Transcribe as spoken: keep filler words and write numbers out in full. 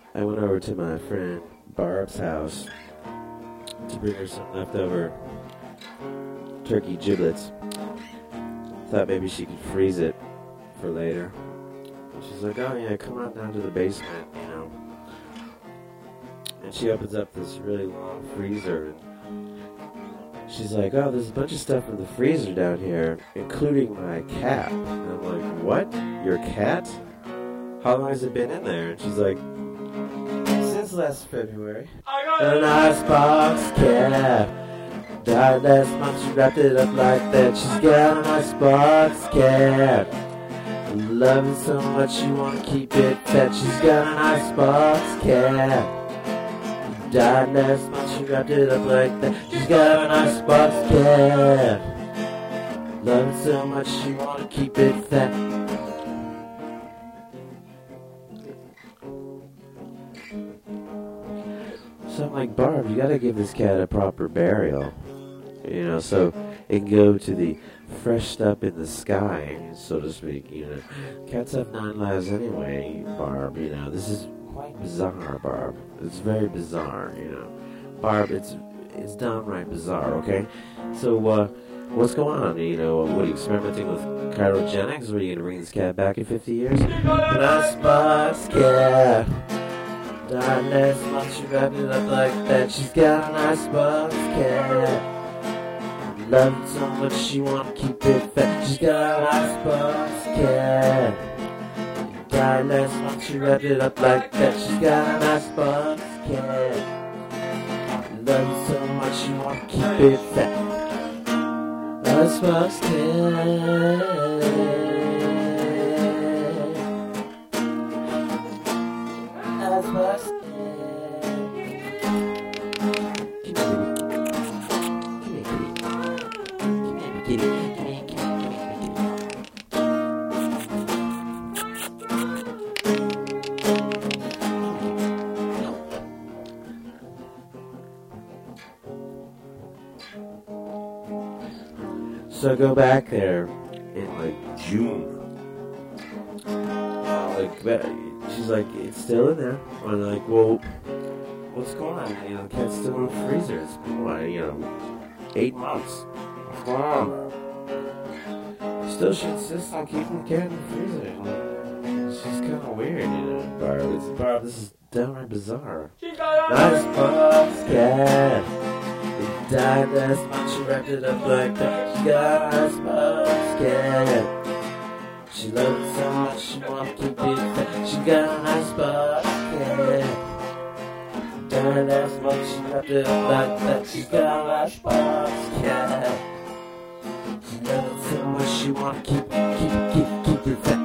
I went over to my friend Barb's house to bring her some leftover turkey giblets. Thought maybe she could freeze it for later. And she's like, oh yeah, come on down to the basement, you know. And she opens up this really long freezer. And she's like, oh, there's a bunch of stuff in the freezer down here, including my cat. And I'm like, what? Your cat? How long has it been in there? And she's like, since last February. I got a nice box cat. Died last month, she wrapped it up like that. She's got a nice box cat. Love it so much you wanna keep it fat. She's got a nice box cat. Died last month, she wrapped it up like that. She's got a nice box cat. Love it so much you wanna keep it fat. So I'm like, Barb, you gotta give this cat a proper burial. You know, so it can go to the fresh up in the sky, so to speak. You know, cats have nine lives anyway, Barb. You know, this is quite bizarre, Barb. It's very bizarre, you know. Barb, it's it's downright bizarre, okay? So, uh, what's going on? You know, what are you experimenting with cryogenics? Or are you gonna bring this cat back in fifty years? Nice box cat. Died last month, she wrapped it up like that. She's got a nice box cat. Love it so much she wanna keep it fat. She's got a nice box cat. Died last month, she wrapped it up like that. She's got a nice box cat. Love it so much she wanna keep it fat. Nice box cat. Nice box cat. So I go back there in like June. Uh, like she's like, it's still in there. I'm like, well, what's going on? You know, the cat's still in the freezer. It's been like, you know, eight months. What's going on? Still, she insists on keeping the cat in the freezer. Like, she's kind of weird, you know. Barb, it's, Barb, this is downright bizarre. Nice box cat. It died last month, she wrapped it up like that. She got a nice box cat. She loves it so much, she wanna keep it fat. She got a nice box cat. Died last month, she wrapped it up like that. She got a nice box cat. She loves it so much, she wanna keep, keep, keep, keep it fat.